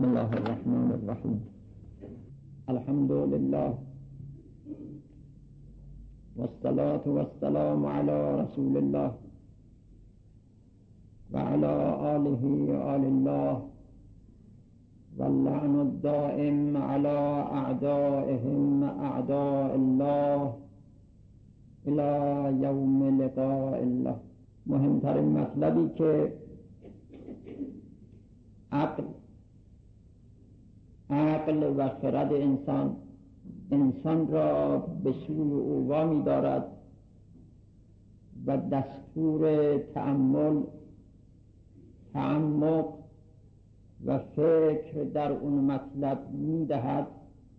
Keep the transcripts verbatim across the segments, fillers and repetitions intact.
الله الرحمن الرحیم. الحمد لله والصلاة والسلام على رسول الله وعلى آله آل الله واللعن الدائم على أعدائهم أعداء الله الى یوم لقاء الله. مهمترین مطلبی که عقل عقل و خرد انسان انسان را به سوی او وامی دارد و دستور تأمل، تعمق و فکر در اون مطلب می‌دهد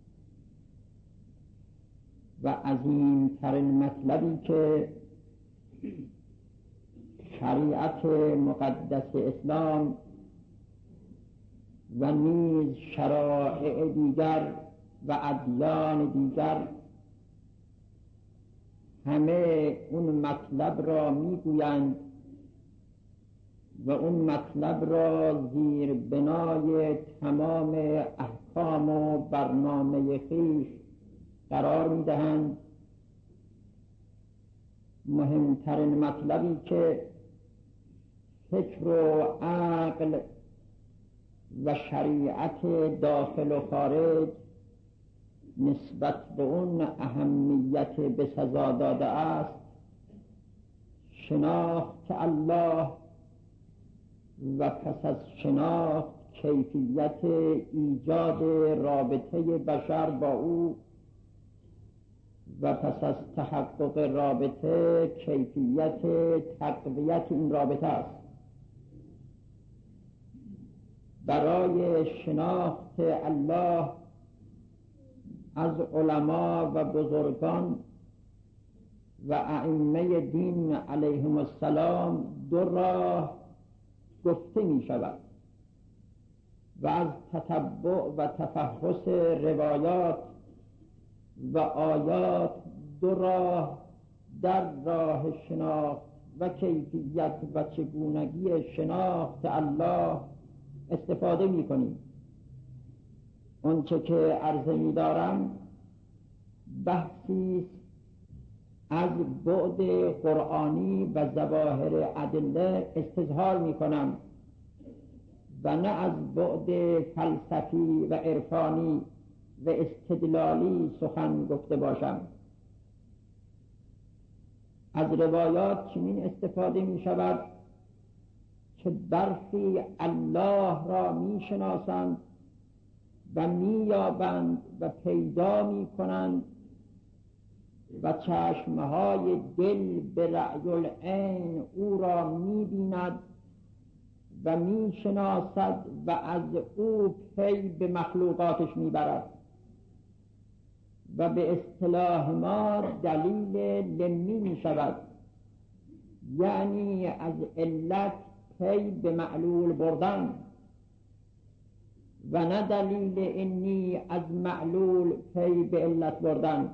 و عظیم‌ترین مطلبی که شریعت مقدس اسلام و نیز شرایع دیگر و ادیان دیگر همه اون مطلب را میگویند و اون مطلب را زیر بنای تمام احکام و برنامه خویش قرار میدهند. مهمترین مطلبی که فکر و عقل و شریعت داخل و خارج نسبت به اون اهمیت به سزا داده است، شناخت الله و پس از شناخت کیفیت ایجاد رابطه بشر با او و پس از تحقق رابطه کیفیت تقویت این رابطه است. برای شناخت الله از علما و بزرگان و ائمه دین علیهم السلام دو راه گفته می شود و از تتبع و تفحص روایات و آیات دو راه در راه شناخت و کیفیت و چگونگی شناخت الله استفاده می کنیم. آنچه که عرضه می دارم بحثی از بعد قرآنی و ظواهر ادله استظهار می کنم و نه از بعد فلسفی و عرفانی و استدلالی سخن گفته باشم. از روایات چنین استفاده می شود که برخی الله را می شناسند و می یابند و پیدا می کنند و چشمهای دل به رأی العین او را می بیند و می شناسد و از او پی به مخلوقاتش می برد و به اصطلاح ما دلیل لمی می شود، یعنی از علت پی به معلول بردن و نه دلیل انی از معلول پی به علت بردن.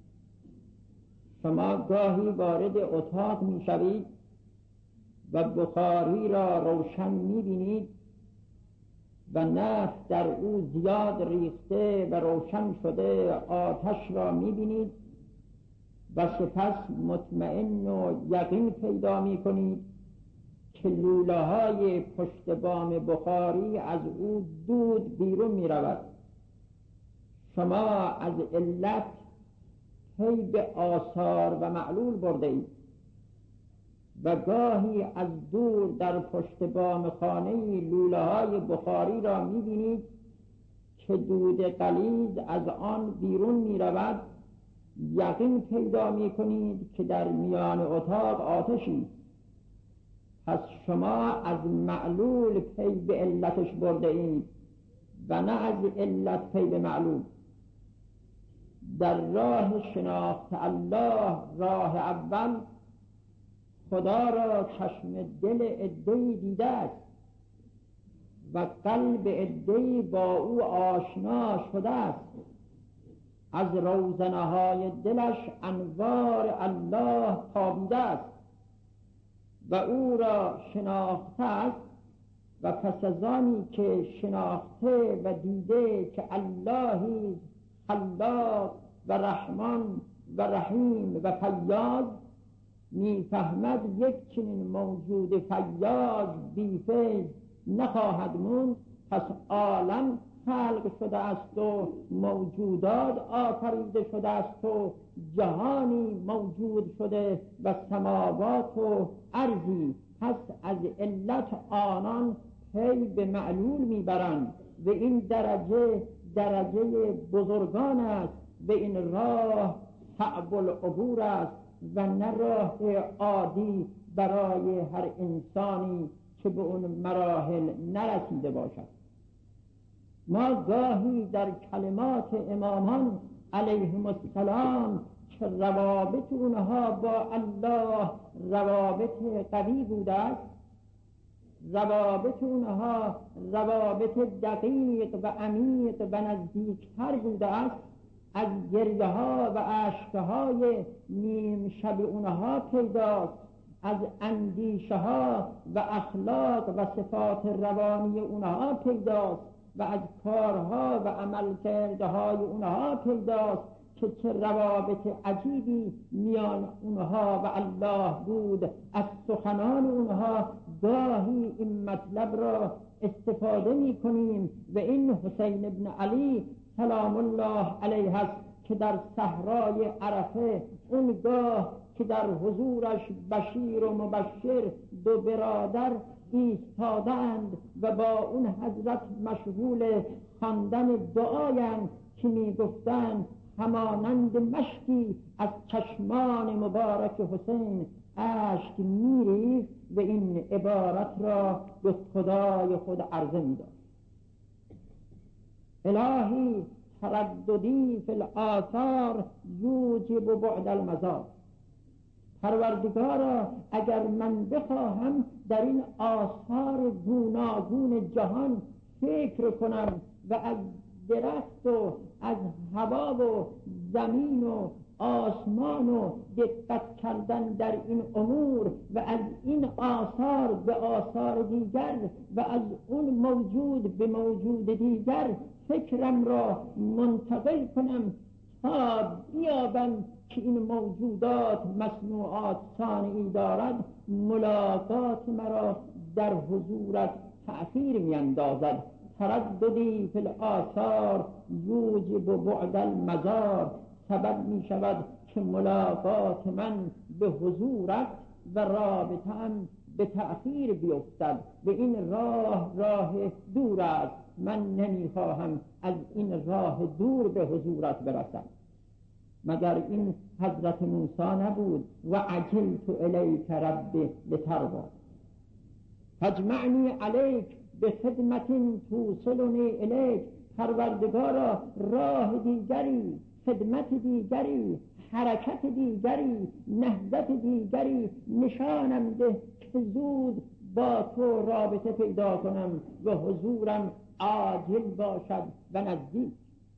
شما گاهی وارد اتاق می شوید و بخاری را روشن می بینید و نفت در او زیاد ریخته و روشن شده آتش را می بینید و سپس مطمئن و یقین پیدا می کنید که لوله های پشت بام بخاری از او دود بیرون می رود. شما از علت پی به آثار و معلول برده اید و گاهی از دور در پشت بام خانه لوله های بخاری را می بینید که دود غلیظ از آن بیرون می رود. یقین پیدا می کنید که در میان اتاق آتشی. پس شما از معلول پی به علتش برده اید و نه از علت پی به معلول. در راه شناخت الله راه اول خدا را چشم دل عده‌ای دیده است و قلب عده‌ای با او آشنا شده است. از روزنه‌های دلش انوار الله تابیده است و او را شناخته است و پس از آنی که شناخته و دیده که اللهی خلاق و رحمان و رحیم و فیاض، میفهمد یک چنین موجود فیاض بی‌فیض نخواهد موند، پس عالم خلق شده است و موجودات آفریده شده است و جهانی موجود شده و سماوات و ارضی. پس از علت آنان پی به معلول میبرند و این درجه درجه بزرگان است و این راه صعب العبور است و نه راه عادی برای هر انسانی که به اون مراحل نرسیده باشد. ما گاهی در کلمات امامان علیهم السلام که روابط اونها با الله روابط قوی بوده است، روابط اونها روابط دقیق و عمیق و نزدیکتر بوده است، از گریه ها و اشکهای نیم شب اونها پیداست، از اندیشه ها و اخلاق و صفات روانی اونها پیداست و از کارها و عملکردهای اونها پیداست که چه روابط عجیبی میان اونها و الله بود. از سخنان اونها گاهی این مطلب را استفاده می کنیم و این حسین ابن علی سلام الله علیه است که در صحرای عرفه اونگاه که در حضورش بشیر و مبشر دو برادر ایستادند و با اون حضرت مشغول خواندن دعایند که می گفتند همانند مشکی از چشمان مبارک حسین اشک می‌ریخت و این عبارت را به خدای خود عرضه می‌داد: الهی ترددی فی الآثار یوجب بعد المزار. پروردگارا اگر من بخواهم در این آثار گوناگون جهان فکر کنم و از درخت و از هوا و زمین و آسمان و دقت کردن در این امور و از این آثار به آثار دیگر و از اون موجود به موجود دیگر فکرم را منتقل کنم تا بیابم که این موجودات مصنوعات صانعی دارد، ملاقات مرا در حضورت تأثیر می اندازد. ترددی فی الآثار یوجب بعد المزار، سبب می شود که ملاقات من به حضورت و رابطه‌ام به تأخیر بیفتد و این راه راه دور است. من نمیخواهم از این راه دور به حضورت برسم. مگر این حضرت موسی نبود و عجلت الیک ربی لترضی فاجمعنی علیک به خدمت توصلنی الیک. پروردگارا راه دیگری، خدمت دیگری، حرکت دیگری، نهضت دیگری نشانم ده که زود با تو رابطه پیدا کنم و حضورم عاجل باشد و نزدیک.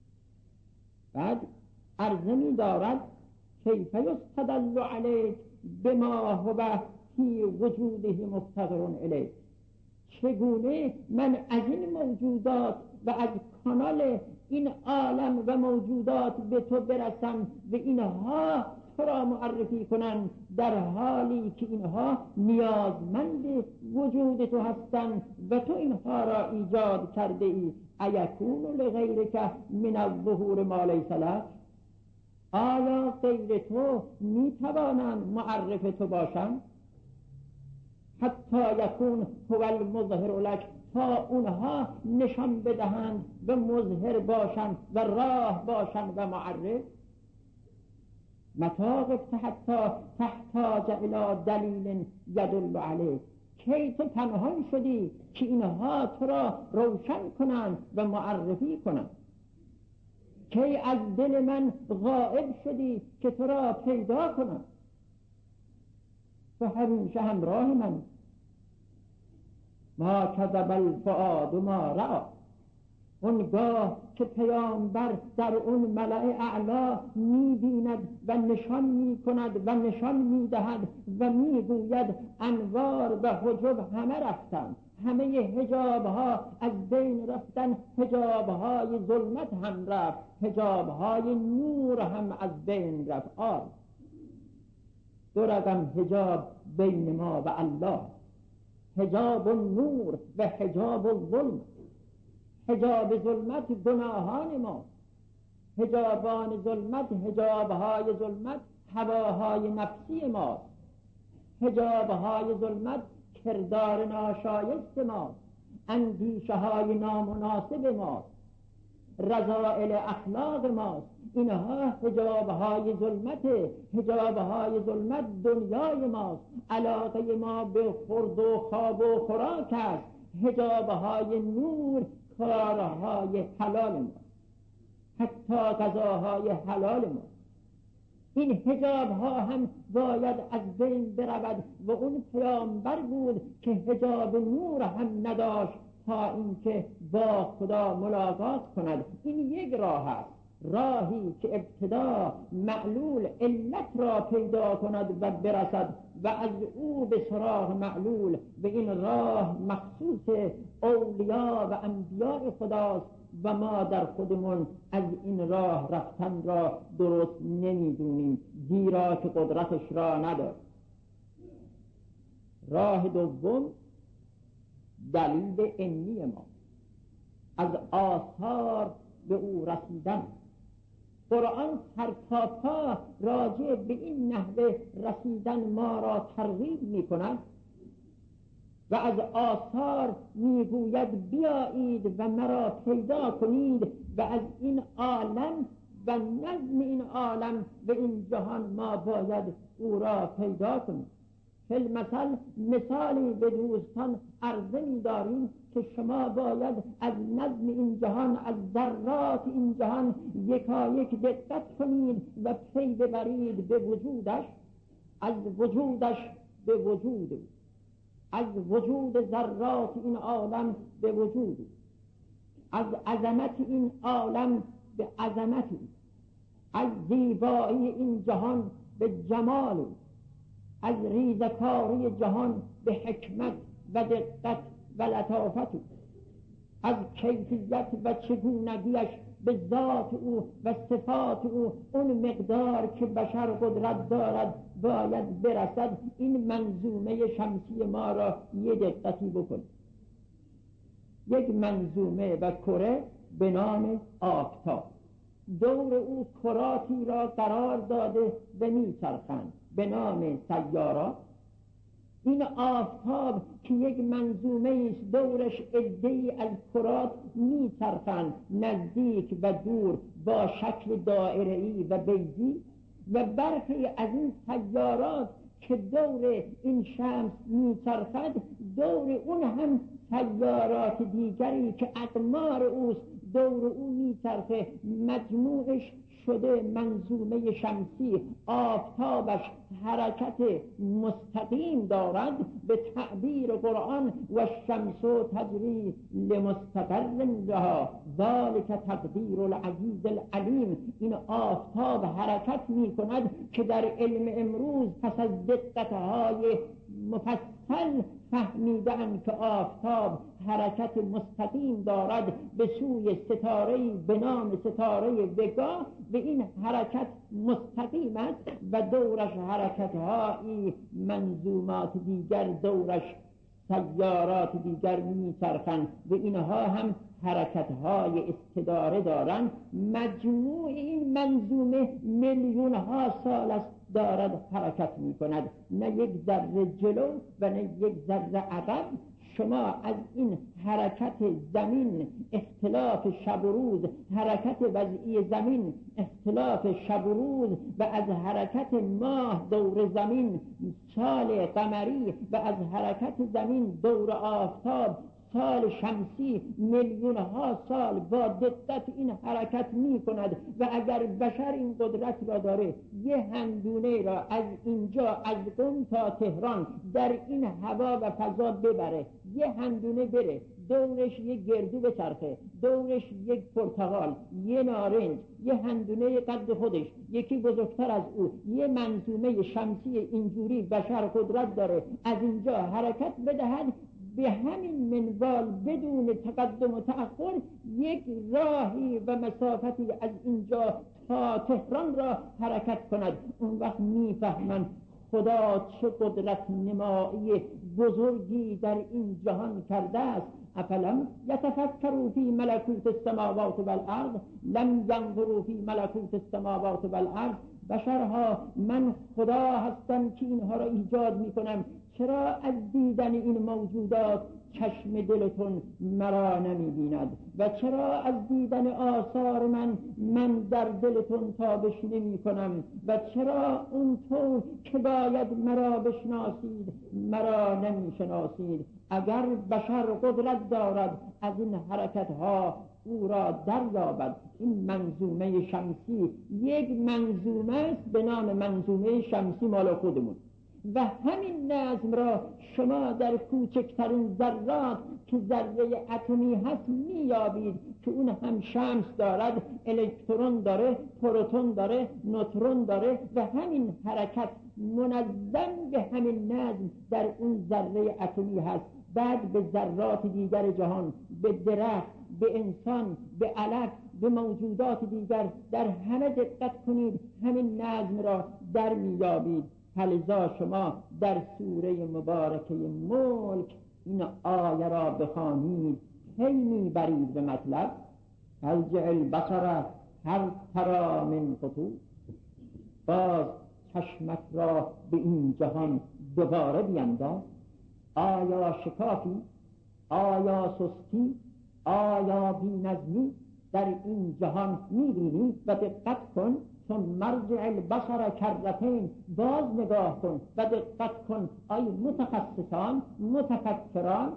بعد عرضه می دارد کیف یستدل علیک بما هو فی وجوده مفتقر الیک. چگونه من از این موجودات و از کانال این عالم و موجودات به تو برسم و اینها تو را معرفی کنم در حالی که اینها نیازمند وجود تو هستند و تو اینها را ایجاد کرده ای. ایکون لغیرک من الظهور ما لیس لک. آیا غیر تو میتوانند معرف تو باشند؟ حتی یکون هو المظهر لک، تا اونها نشان بدهند و مظهر باشند و راه باشند و معرف. متى غبت حتی تحتاج الی دلیل یدل علیک. کی تو پنهان شدی که اینها تو را روشن کنند و معرفی کنند؟ کی از دل من غائب شدی که تو را پیدا کنند؟ و همیشه همراه من. ما کذب الفؤاد ما رأى. اونگاه که پیامبر در اون ملأ اعلا می بیند و نشان می کند و نشان می دهد و می گوید انوار و حجب همه رفتند، همه حجاب ها از بین رفتن، حجاب های ظلمت هم رفت، حجاب های نور هم از بین رفت. آه دو رقم حجاب بین ما و الله، حجاب نور و حجاب ظلم. حجاب ظلمت گناهان ما، حجابان ظلمت، حجابهای ظلمت هواهای نفسی ما، حجابهای ظلمت کردار ناشایست ما، اندیشه های نامناسب ما، رذائل اخلاق ماست. اینها حجابهای ظلمت. حجابهای ظلمت دنیای ماست، علاقه ما به خورد و خواب و خوراک است. حجابهای نور کارهای حلال ما، حتی غذاهای حلال ما. این حجاب ها هم باید از بین برود و اون پیامبر بود که حجاب نور هم نداشت تا اینکه با خدا ملاقات کند. این یک راه است، راهی که ابتدا معلول علت را پیدا کند و برسد و از او به سراغ معلول. و این راه مخصوص اولیا و انبیاء خداست و ما در خودمون از این راه رفتن را درست نمیدونیم، زیرا که قدرتش را نداریم. راه دوم دلیل عنی ما، از آثار به او رسیدن. قرآن سر تا پا راجع به این نحوه رسیدن ما را ترغیب می کند و از آثار میگوید بیایید و مرا پیدا کنید و از این عالم و نظم این عالم و این جهان ما باید او را پیدا کنیم. فی المثل مثالی به دوستان عرضه می داریم که شما باید از نظم این جهان، از ذرات این جهان یکایک دقت کنید و پی ببرید به وجودش، از وجودش به وجود، از وجود ذرات این عالم به وجود، از عظمت این عالم به عظمت، از زیبایی این جهان به جمال، از ریزکاری جهان به حکمت و دقت و لطافت، از کیفیت و چگونگیش به ذات او و صفات او، اون مقدار که بشر قدرت دارد باید برسد. این منظومه شمسی ما را یه دقتی بکن. یک منظومه و کره به نام آفتاب، دور او کراتی را قرار داده و میچرخند به نام سیارات. این آفتاب که یک منظومه است، دورش عده‌ای از کرات میچرخند نزدیک و دور با شکل دائره‌ای و بیضی، و برخی از این سیارات که دور این شمس میچرخد، دور اون هم سیارات دیگری که اقمار اوست دور او میچرخه، مجموعش شده منظومه شمسی. آفتابش حرکت مستقیم دارد به تعبیر قرآن و شمس تجری لمستقر لها ذلک تقدیر العزیز العلیم. این آفتاب حرکت می کند که در علم امروز پس از دقتهای مفصل فهمیدن که آفتاب حرکت مستقیم دارد به سوی ستاره‌ای به نام ستاره وگا، و این حرکت مستقیم است و دورش حرکت‌هایی منظومات دیگر دورش سیارات دیگر میچرخند و اینها هم حرکت‌های استداره دارند. مجموع این منظومه میلیون ها سال است دارد حرکت می کند، نه یک ذره جلو و نه یک ذره عقب. شما از این حرکت زمین، اختلاف شب و روز، حرکت وضعی زمین، اختلاف شب و روز و از حرکت ماه دور زمین سال قمری و از حرکت زمین دور آفتاب سال شمسی میلیون ها سال با دقت این حرکت می کند. و اگر بشر این قدرت را داره یه هندونه را از اینجا از قم تا تهران در این هوا و فضا ببره، یه هندونه بره دورش یک گردو بچرخه، دورش یک پرتقال، یه نارنج، یه هندونه قد خودش، یکی بزرگتر از او، یه منظومه شمسی اینجوری بشر قدرت داره از اینجا حرکت بدهد، به همین منوال بدون تقدم و تأخر یک راهی و مسافتی از اینجا تا تهران را حرکت کند. اون وقت میفهمند خدا چه قدرت نمایی بزرگی در این جهان کرده است. افلم یتفکروا فی ملکوت السماوات والارض لم ینظروا فی ملکوت السماوات والارض. بشرها من خدا هستم که اینها را ایجاد میکنم، چرا از دیدن این موجودات چشم دلتون مرا نمیبیند و چرا از دیدن آثار من من در دلتون تابش نمی کنم و چرا اونطور که باید مرا بشناسید مرا نمیشناسید؟ اگر بشر قدرت دارد از این حرکت ها او را دریابد. این منظومه شمسی یک منظومه است به نام منظومه شمسی مال خودمون و همین نظم را شما در کوچکترین ذرات که ذره اتمی هست میابید که اون هم شمس دارد، الکترون داره، پروتون داره، نوترون داره و همین حرکت منظم به همین نظم در اون ذره اتمی هست. بعد به ذرات دیگر جهان، به درخت، به انسان، به علف، به موجودات دیگر در همه دقت کنید همین نظم را در میابید. فلذا شما در سوره مبارکه ملک این آیه را بخوانید، هی میبرید به مطلب. ارجع البصر هل تری من فطور. باز چشمت را به این جهان دوباره بینداز. آیا شکافی؟ آیا سستی؟ آیا بی‌نظمی در این جهان میبینی؟ و دقت کن ثم مرجع البصر کرتین، باز نگاه کن و دقت کن ای متخصصان متفکران.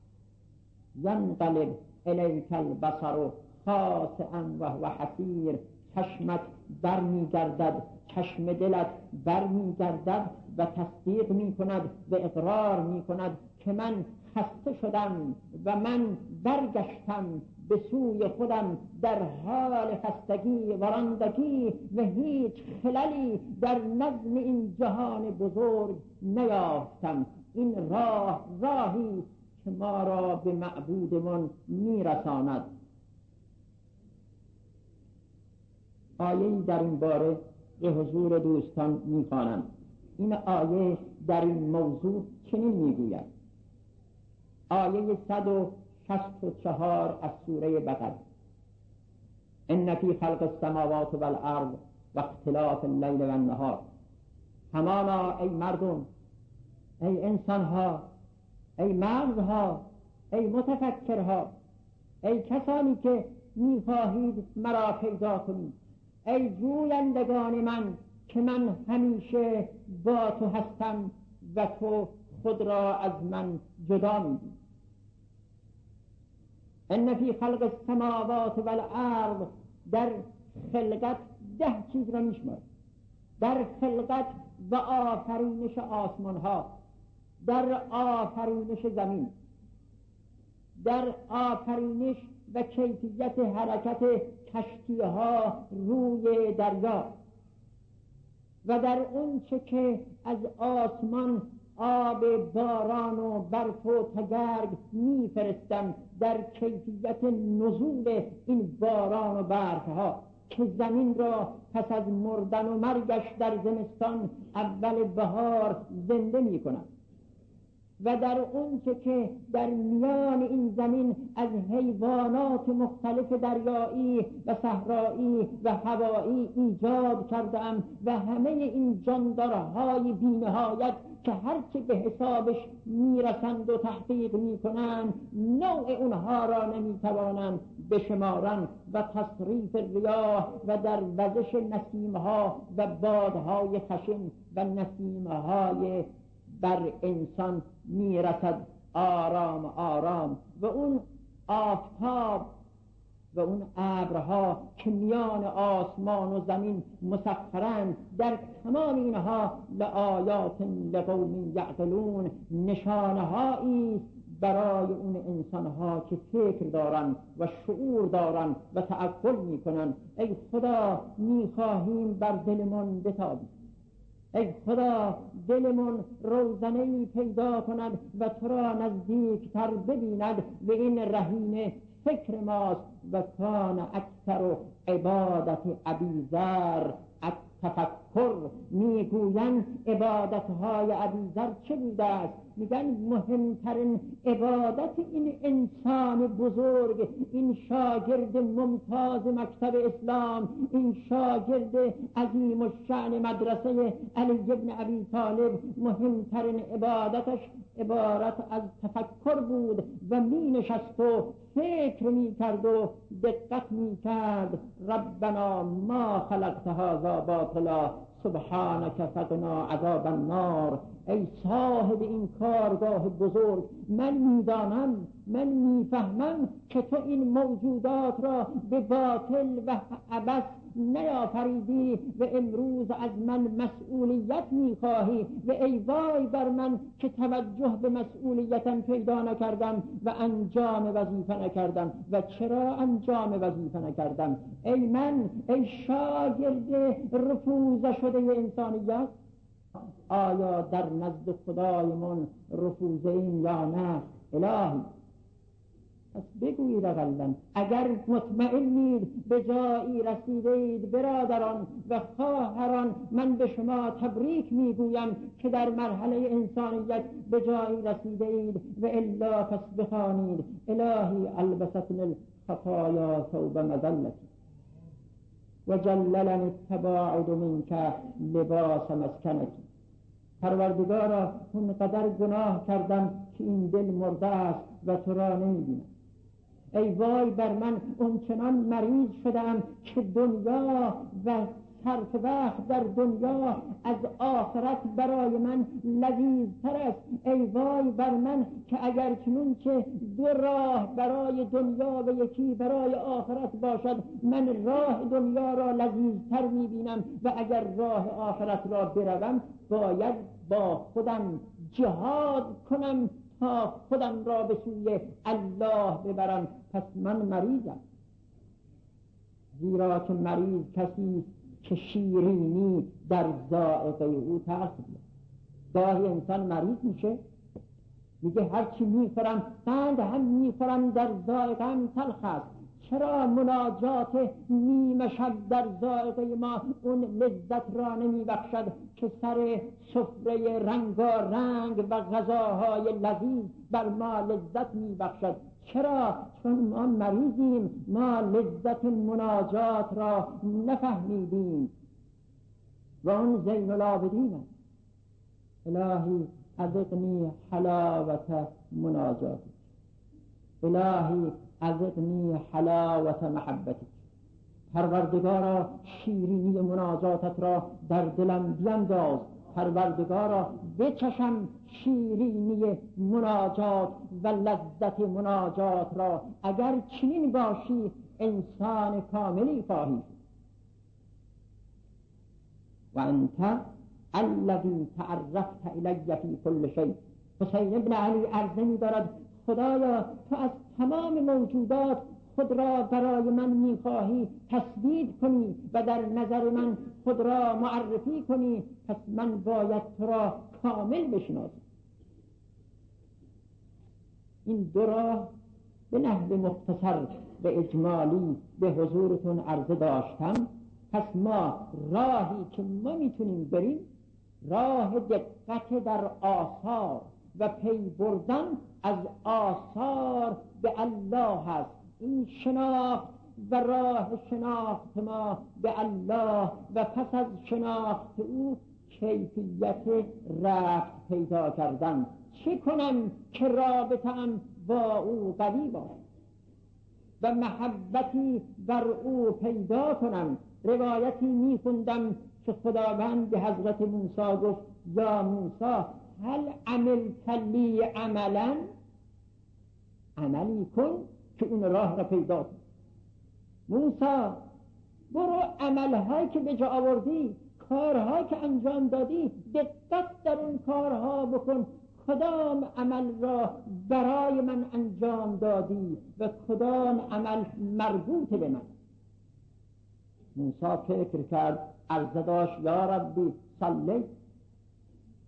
ینقلب الیک البصر خاسئا و هو حسیر. چشمت برمیگردد، چشم دلت برمیگردد و تصدیق میکند و اقرار میکند که من خسته شدم و من برگشتم به سوی خودم در حال خستگی و رندگی و هیچ خللی در نظم این جهان بزرگ نیافتم. این راه راهی که ما را به معبودمان میرساند. آیه در این باره به حضور دوستان میخوانم. این آیه در این موضوع چنین میگوید. آیه صد و شصت و چهار از سوره بقره: ان فی خلق السماوات والارض و اختلاف اللیل و النهار. همانا ای مردم، ای انسانها، ای مغزها، ای متفکرها، ای کسانی که میخواهید مرا پیدا کنید، ای جویندگان من که من همیشه با تو هستم و تو خود را از من جدا می‌دانی. ان فی خلق السماوات والارض، در خلقت ده چیز را میشمارد. در خلقت و آفرینش آسمان ها، در آفرینش زمین، در آفرینش و کیفیت حرکت کشتی ها روی دریا و در اون چه که از آسمان آب باران و برف و تگرگ میفرستم، در کیفیت نزول این باران و برف ها که زمین را پس از مردن و مرگش در زمستان اول بهار زنده می کنم و در اون چه که در میان این زمین از حیوانات مختلف دریایی و صحرایی و هوایی ایجاد کردم و همه این جاندارهای بی‌نهایت که هرچه به حسابش میرسند و تحقیق میکنند نوع اونها را نمیتوانند بشمارند و تصریف ریاح و در وزش نسیمها و بادهای خشن و نسیمهای بر انسان میرسد آرام آرام و اون آفتاب و اون ابرها که میان آسمان و زمین مسخرند، در تمام اینها لآیات لقوم یعقلون، نشانه‌هایی برای اون انسانها که فکر دارن و شعور دارن و تعقل میکنن. ای خدا میخواهیم بر دلمان بتابی ای خدا دلمون روزنه‌ای پیدا کند و تو را نزدیکتر ببیند به این رهین فکر ماست. و کان اکثر عبادت ابیذر التفکر. میگویند عبادتهای ابیذر چه بوده است؟ میگن مهمترین عبادت این انسان بزرگ، این شاگرد ممتاز مکتب اسلام، این شاگرد عظیم الشأن مدرسه علی بن ابی طالب، مهمترین عبادتش عبارت از تفکر بود و می نشست و فکر می کرد و دقت می کرد. ربنا ما خلقت هذا باطلا سبحانك فقنا عذاب النار. ای صاحب این کارگاه بزرگ، من میدانم، من میفهمم که تو این موجودات را به باطل و عبث نیافریدی و امروز از من مسئولیت میخواهی و ای وای بر من که توجه به مسئولیتم پیدا نکردم و انجام وظیفه نکردم. و چرا انجام وظیفه نکردم؟ ای من، ای شاگرد رفوزه شده انسانیت، آیا در نزد خدایمون رفوزه این یا نه؟ الهی پس بگویید اقلن اگر مطمئنید به جایی رسیدید برادران و خواهران، من به شما تبریک میگویم که در مرحله انسانیت به جایی رسیدید و الا پس بخوانید الهی البستنی الخطایا ثوب مذلتی و جللنی التباعد منک لباس مسکنتی. پروردگارا اونقدر گناه کردم که این دل مرده است و تو را نمیبینم. ای وای بر من اونچنان مریض شدم که دنیا و صرف وقت در دنیا از آخرت برای من لذیذتر است. ای وای بر من که اگر چنون که دو راه برای دنیا و یکی برای آخرت باشد، من راه دنیا را لذیذتر میبینم و اگر راه آخرت را بروم باید با خودم جهاد کنم تا خودم را به سوی الله ببرم. پس من مریضم، زیرا که مریض کسی که شیرینی در ذائقه او تأثیر. گاهی انسان مریض میشه میگه هرچی میخورم قند هم میخورم در ذائقه هم تلخ است. چرا مناجات نیمه شب در ذائقه ما اون لذت را نمی بخشد که سر سفره رنگارنگ و غذاهای لذیذ بر ما لذت می بخشد؟ چرا؟ چون ما مریضیم، ما لذت مناجات را نفهمیدیم و اون زین العابدین است. الهی اذقنی حلاوت مناجات، الهی اذقنی حلاوت محبتی. پروردگارا شیرینی مناجاتت را در دلم بینداز. پروردگارا بچشم شیرینی مناجات و لذت مناجات را. اگر چنین باشی انسان کاملی خواهی. و انت الذی تعرفت الی فی کل شیء. حسین ابن علی عرضه می دارد خدایا تو از تمام موجودات خود را برای من میخواهی تثبیت کنی و در نظر من خود را معرفی کنی، پس من باید تو را کامل بشناسم. این دو راه به نحو مختصر به اجمالی به حضورتون عرضه داشتم. پس ما راهی که ما میتونیم بریم راه دقت در آثار و پی بردن از آثار به الله هست. این شناخت و راه شناخت ما به الله و پس از شناخت او کیفیت رفت پیدا کردن. چه کنم که رابطه‌ام با او قوی باشد و محبتی بر او پیدا کنم. روایتی می‌خوندم که خداوند به حضرت موسی گفت یا موسی هل عملت لی عملا، عملی کن که اون راه را پیدا کن. موسی برو عملهایی که به جا آوردی، کارهایی که انجام دادی، دقت در اون کارها بکن. کدام عمل را برای من انجام دادی و کدام عمل مربوط به من؟ موسی فکر کرد، عرضه داشت یا ربی صلی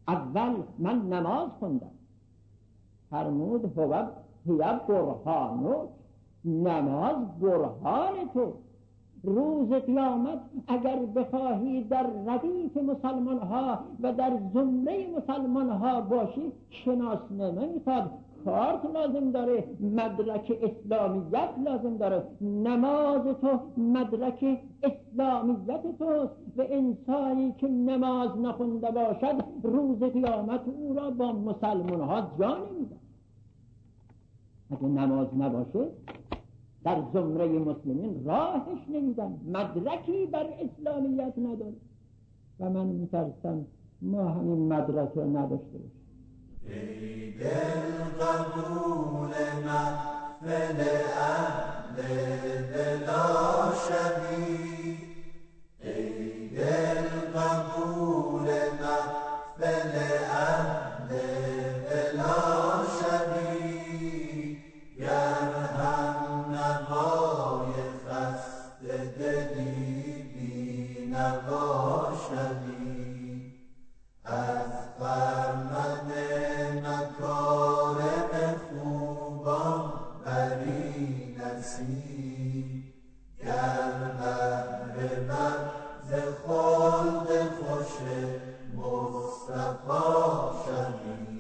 اول من نماز خوندم. فرمود هو هی برهانو، نماز برهان تو. روز قیامت اگر بخواهی در ردیف مسلمان ها و در زمره مسلمان ها باشی، شناسنامه میخواد، کارت لازم داره، مدرک اسلامیت لازم داره. نماز تو مدرک اسلامیت توست و انسانی که نماز نخونده باشد روز قیامت او را با مسلمان ها جا نمیدن. اگه نماز نباشه در زمره مسلمین راهش نمیدن، مدرکی بر اسلامیت نداره و من میترسم ما همین مدرک را نداشته باشیم. ای دل قبول محفل اهل بلا شبی، ای دل قبول محفل اهل بلا شبی، گر هم نوای خسته دلی بی نوا شبی، از خرمن مکارم خوبان بری نصیب، گر بهره ور ز خلد خوش مصطفی شوی.